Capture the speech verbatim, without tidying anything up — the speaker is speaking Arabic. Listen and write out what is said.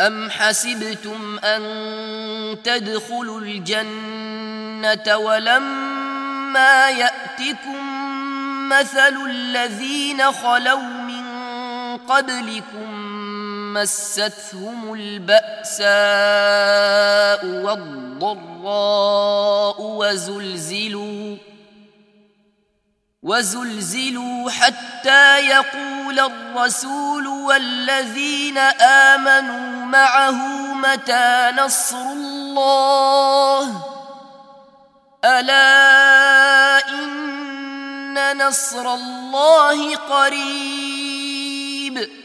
أم حسبتم أن تدخلوا الجنة ولما يأتكم مثل الذين خلوا من قبلكم مستهم البأساء والضراء وزلزلوا وزلزلوا حتى يقول الرسول والذين آمنوا معه متى نصر الله ألا إن نصر الله قريب